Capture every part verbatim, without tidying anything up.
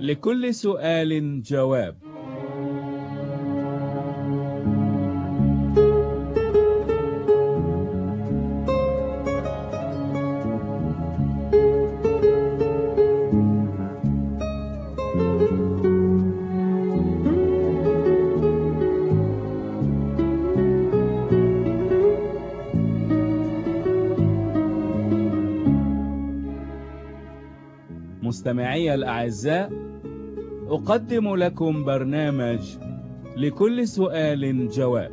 لكل سؤال جواب. مستمعي الأعزاء، أقدم لكم برنامج لكل سؤال جواب.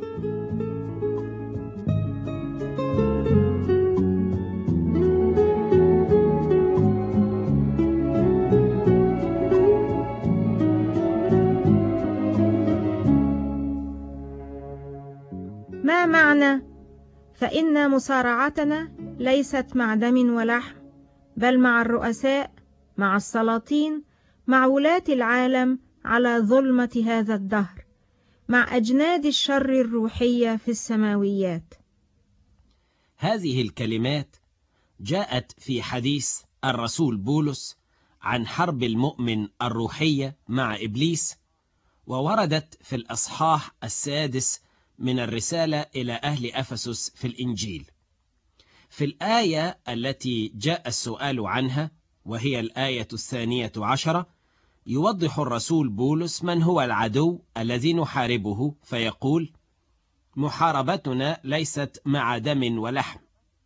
ما معنى فإن مصارعتنا ليست مع دم ولحم، بل مع الرؤساء، مع السلاطين، مع ولاة العالم على ظلمة هذا الدهر، مع أجناد الشر الروحية في السماويات. هذه الكلمات جاءت في حديث الرسول بولس عن حرب المؤمن الروحية مع إبليس، ووردت في الأصحاح السادس من الرسالة إلى أهل أفسس في الإنجيل. في الآية التي جاء السؤال عنها، وهي الآية الثانية عشرة، يوضح الرسول بولس من هو العدو الذي نحاربه، فيقول: محاربتنا ليست مع دم ولحم.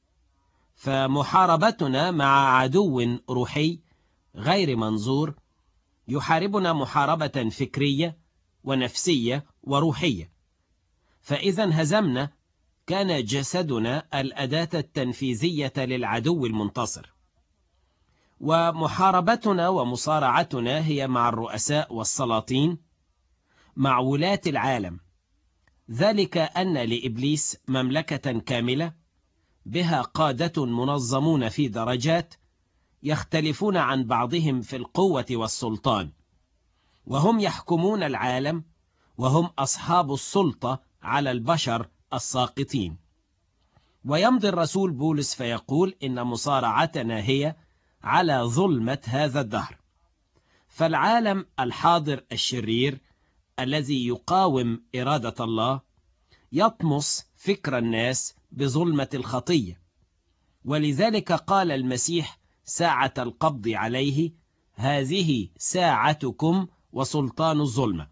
فمحاربتنا مع عدو روحي غير منظور يحاربنا محاربة فكرية ونفسية وروحية. فإذا هزمنا، كان جسدنا الأداة التنفيذية للعدو المنتصر. ومحاربتنا ومصارعتنا هي مع الرؤساء والسلاطين، مع ولاة العالم، ذلك أن لإبليس مملكة كاملة بها قادة منظمون في درجات يختلفون عن بعضهم في القوة والسلطان، وهم يحكمون العالم، وهم أصحاب السلطة على البشر الساقطين. ويمضي الرسول بولس فيقول إن مصارعتنا هي على ظلمة هذا الدهر. فالعالم الحاضر الشرير الذي يقاوم إرادة الله يطمس فكر الناس بظلمة الخطية، ولذلك قال المسيح ساعة القبض عليه: هذه ساعتكم وسلطان الظلمة.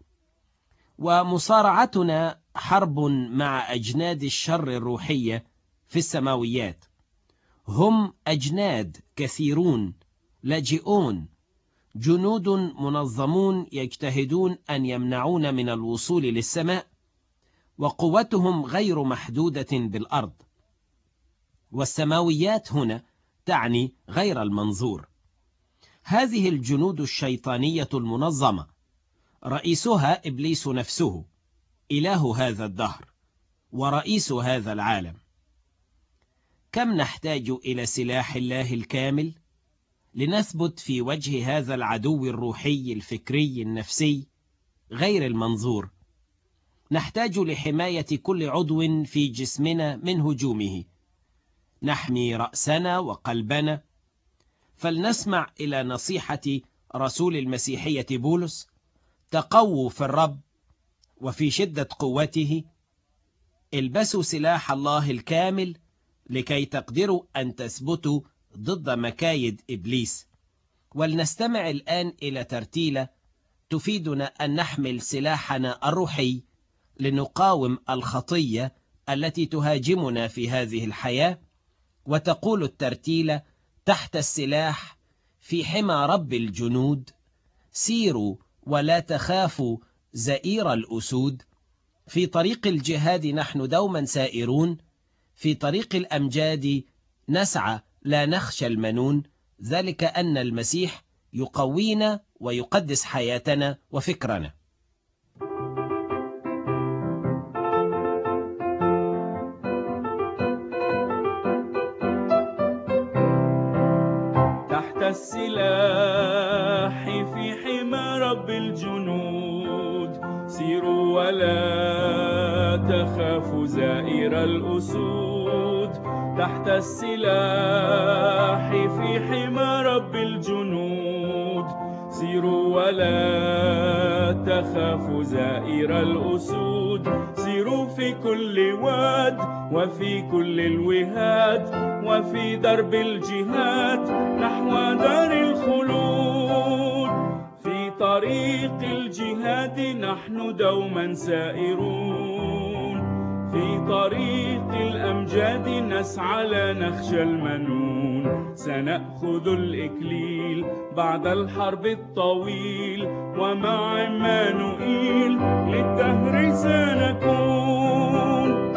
ومصارعتنا حرب مع أجناد الشر الروحية في السماويات. هم أجناد كثيرون لاجئون، جنود منظمون يجتهدون أن يمنعون من الوصول للسماء، وقوتهم غير محدودة بالأرض. والسماويات هنا تعني غير المنظور. هذه الجنود الشيطانية المنظمة رئيسها إبليس نفسه، إله هذا الدهر ورئيس هذا العالم. كم نحتاج إلى سلاح الله الكامل لنثبت في وجه هذا العدو الروحي الفكري النفسي غير المنظور. نحتاج لحماية كل عضو في جسمنا من هجومه. نحمي رأسنا وقلبنا. فلنسمع إلى نصيحة رسول المسيحية بولس: تقووا في الرب وفي شدة قوته، البسوا سلاح الله الكامل لكي تقدروا أن تثبتوا ضد مكايد إبليس. ولنستمع الآن إلى ترتيلة تفيدنا أن نحمل سلاحنا الروحي لنقاوم الخطية التي تهاجمنا في هذه الحياة. وتقول الترتيلة: تحت السلاح في حمى رب الجنود، سيروا ولا تخافوا زئير الأسود. في طريق الجهاد نحن دوما سائرون، في طريق الأمجاد نسعى لا نخشى المنون، ذلك أن المسيح يقوينا ويقدس حياتنا وفكرنا. تحت السلاح في حمى رب الجنود، سيروا ولا تخافوا زائر الأسود. تحت السلاح في حمى رب الجنود، سيروا ولا تخافوا زائر الأسود. سيروا في كل واد وفي كل الوهاد وفي درب الجهاد نحو دار الخلود. في طريق الجهاد نحن دوما سائرون، في طريق الأمجاد نسعى لا نخشى المنون. سنأخذ الإكليل بعد الحرب الطويل، ومع عمانوئيل للدهر سنكون.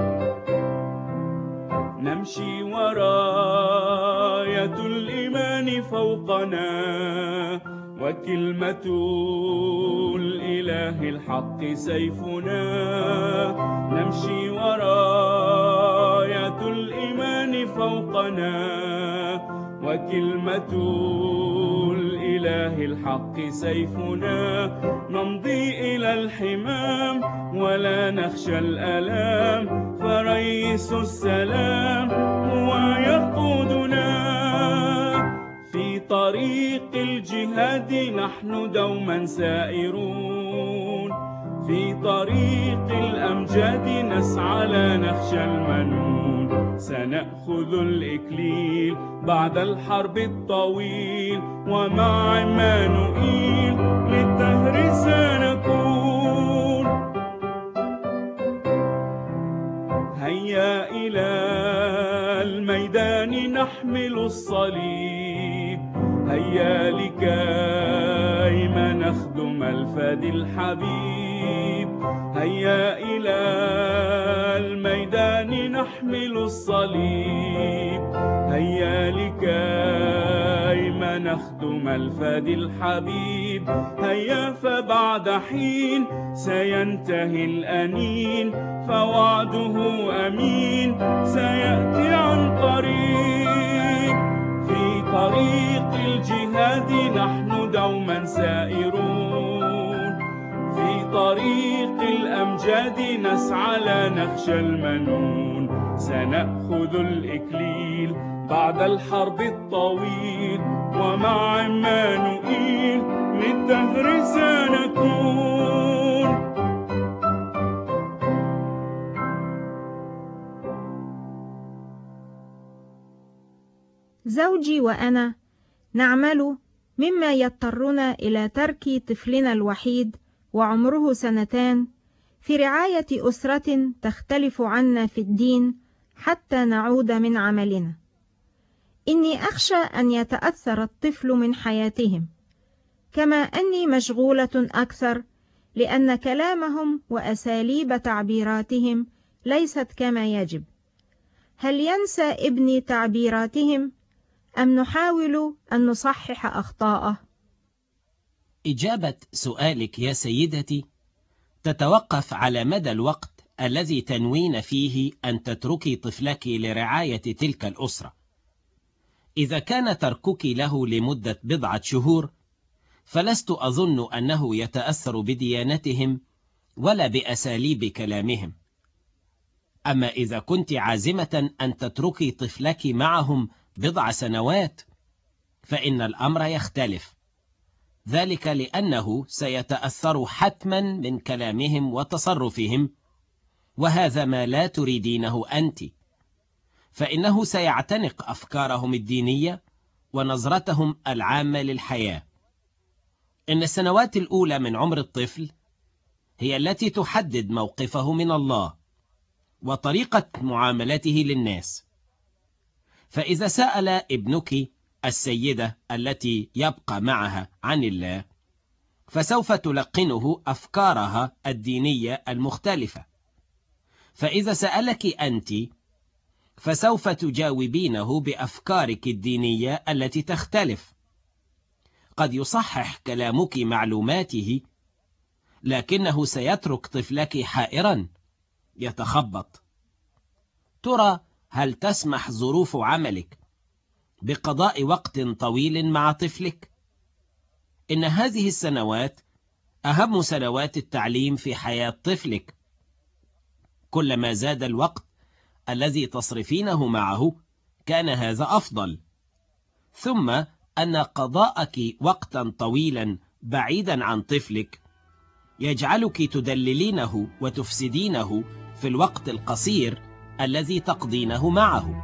نمشي وراية الإيمان فوقنا، وكلمة الإله الحق سيفنا. نمشي وراية الإيمان فوقنا، وكلمة الإله الحق سيفنا. نمضي إلى الحمام ولا نخشى الآلام، فرئيس السلام هو يقودنا. في طريق الجهاد نحن دوما سائرون، في طريق الأمجاد نسعى لا نخشى المنون. سنأخذ الإكليل بعد الحرب الطويل، ومع عمانوئيل للدهر سنكون. هيا إلى الميدان نحمل الصليب، هيا لكي ما نخدم الفادي الحبيب. هيا إلى الميدان نحمل الصليب، هيا لكي ما نخدم الفادي الحبيب. هيا فبعد حين سينتهي الأنين، فوعده أمين سيأتي عن قريب. في طريق الجهاد نحن دوما سائرون، في طريق الأمجاد نسعى لا نخشى المنون. سنأخذ الإكليل بعد الحرب الطويل، ومع عمانوئيل للدهر سنكون. زوجي وأنا نعمل مما يضطرنا إلى ترك طفلنا الوحيد وعمره سنتان في رعاية أسرة تختلف عنا في الدين حتى نعود من عملنا. إني أخشى أن يتأثر الطفل من حياتهم، كما أني مشغولة أكثر لأن كلامهم وأساليب تعبيراتهم ليست كما يجب. هل ينسى ابني تعبيراتهم أم نحاول أن نصحح أخطاءه؟ إجابة سؤالك يا سيدتي تتوقف على مدى الوقت الذي تنوين فيه أن تتركي طفلك لرعاية تلك الأسرة. إذا كان تركك له لمدة بضعة شهور فلست أظن أنه يتأثر بديانتهم ولا بأساليب كلامهم. أما إذا كنت عازمة أن تتركي طفلك معهم بضع سنوات فإن الأمر يختلف، ذلك لأنه سيتأثر حتما من كلامهم وتصرفهم، وهذا ما لا تريدينه أنت، فإنه سيعتنق أفكارهم الدينية ونظرتهم العامة للحياة. إن السنوات الأولى من عمر الطفل هي التي تحدد موقفه من الله وطريقة معاملته للناس. فإذا سأل ابنك السيدة التي يبقى معها عن الله فسوف تلقنه أفكارها الدينية المختلفة، فإذا سألك أنت فسوف تجاوبينه بأفكارك الدينية التي تختلف. قد يصحح كلامك معلوماته، لكنه سيترك طفلك حائرا يتخبط. ترى هل تسمح ظروف عملك بقضاء وقت طويل مع طفلك؟ إن هذه السنوات أهم سنوات التعليم في حياة طفلك. كلما زاد الوقت الذي تصرفينه معه كان هذا أفضل. ثم أن قضاءك وقتا طويلا بعيدا عن طفلك يجعلك تدللينه وتفسدينه في الوقت القصير الذي تقضينه معه.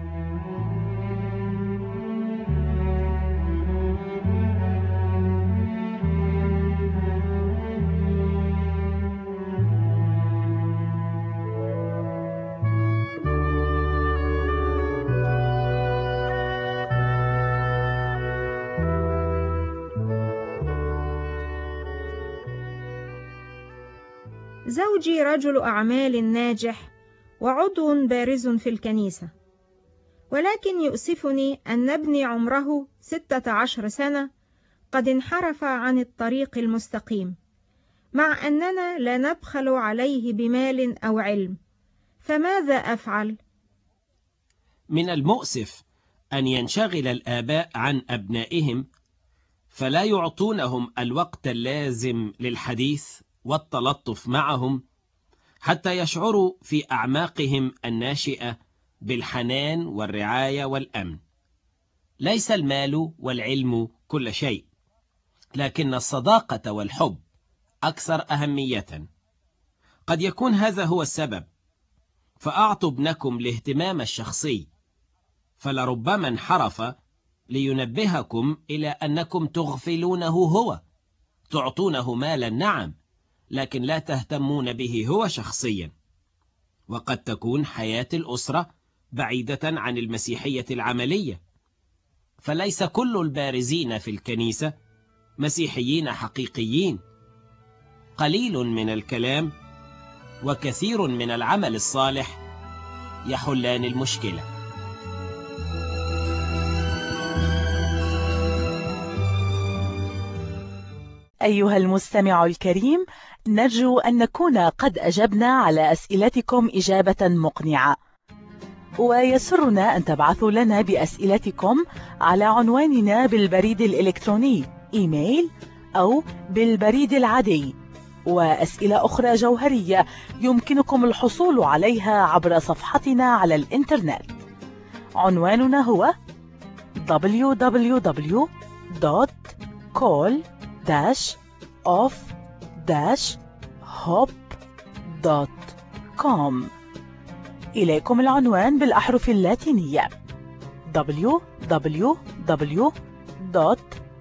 زوجي رجل أعمال ناجح وعضو بارز في الكنيسة، ولكن يؤسفني أن ابني عمره ستة عشر سنة قد انحرف عن الطريق المستقيم، مع أننا لا نبخل عليه بمال أو علم، فماذا أفعل؟ من المؤسف أن ينشغل الآباء عن أبنائهم فلا يعطونهم الوقت اللازم للحديث والتلطف معهم حتى يشعروا في أعماقهم الناشئة بالحنان والرعاية والأمن. ليس المال والعلم كل شيء، لكن الصداقة والحب أكثر أهمية. قد يكون هذا هو السبب، فأعطوا ابنكم الاهتمام الشخصي، فلربما انحرف لينبهكم إلى أنكم تغفلونه هو. تعطونه مالا نعم، لكن لا تهتمون به هو شخصيا. وقد تكون حياة الأسرة بعيدة عن المسيحية العملية، فليس كل البارزين في الكنيسة مسيحيين حقيقيين. قليل من الكلام وكثير من العمل الصالح يحلان المشكلة. أيها المستمع الكريم، نرجو أن نكون قد أجبنا على أسئلتكم إجابة مقنعة، ويسرنا أن تبعثوا لنا بأسئلتكم على عنواننا بالبريد الإلكتروني إيميل أو بالبريد العادي. وأسئلة أخرى جوهرية يمكنكم الحصول عليها عبر صفحتنا على الإنترنت. عنواننا هو دبليو دبليو دبليو دوت كول داش اوف داش هوب دوت كوم. إليكم العنوان بالأحرف اللاتينية دبليو دبليو دبليو دوت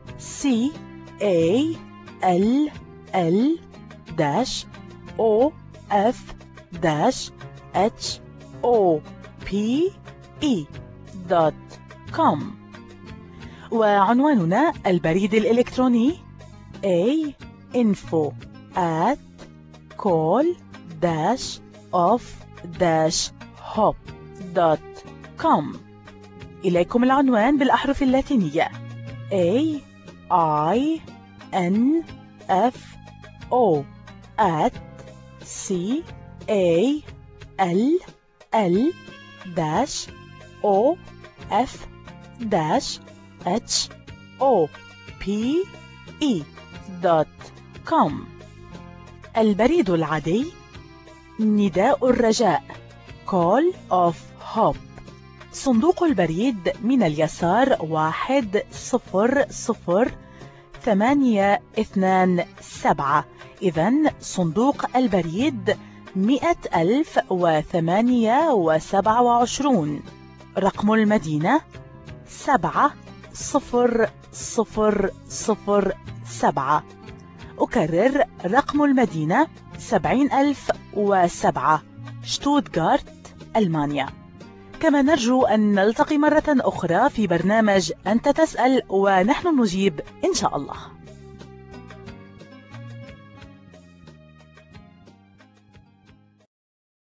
كول دوت كوم. وعنواننا البريد الإلكتروني a info at call dash of dash hop dot com. إليكم العنوان بالأحرف اللاتينية a i n f o at c a l l dash o f dash h o p e دوت كوم. البريد العادي نداء الرجاء Call of Hope. صندوق البريد من اليسار واحد صفر صفر ثمانية اثنان سبعة. إذن صندوق البريد مئة ألف وثمانية وسبعة وعشرون. رقم المدينة سبعة صفر صفر صفر سبعة. أكرر رقم المدينة سبعين ألف وسبعة، شتوتغارت، ألمانيا. كما نرجو أن نلتقي مرة أخرى في برنامج أنت تسأل ونحن نجيب إن شاء الله.